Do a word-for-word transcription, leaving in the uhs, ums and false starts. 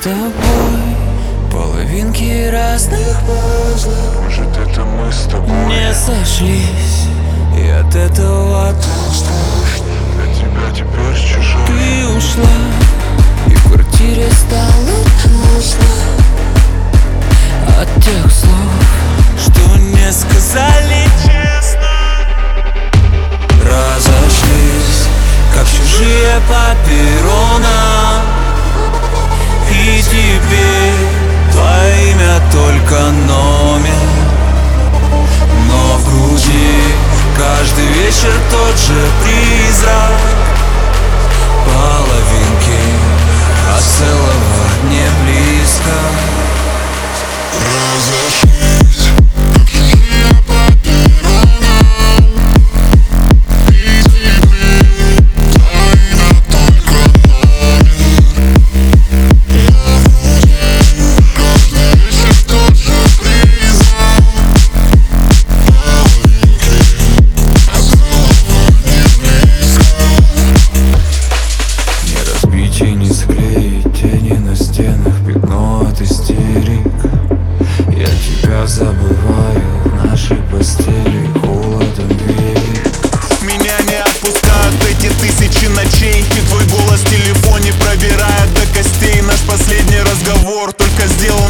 тобой половинки разных пазлов. Может, это мы с тобой не сошлись, и от этого страшно. Для тебя теперь чужой. ты ушла, и в квартире стало пусто от тех слов, что не сказали честно. Разошлись, как чужие по перронам, и теперь твое имя только номер. Но в груди каждый вечер тот же призрак половинки, а целого не близко. Разошлись, как чужие по перронам, и теперь твое имя только номер. Но в груди каждый вечер тот же призрак половинки, а целого не близко. Не разбить и не склеить тени на стенах, пятно от истерик. Я тебя забываю в нашей постели, холодом веет. Меня не отпускают эти тысячи ночей, и твой голос в телефоне пробирает до костей. Наш последний разговор только сделал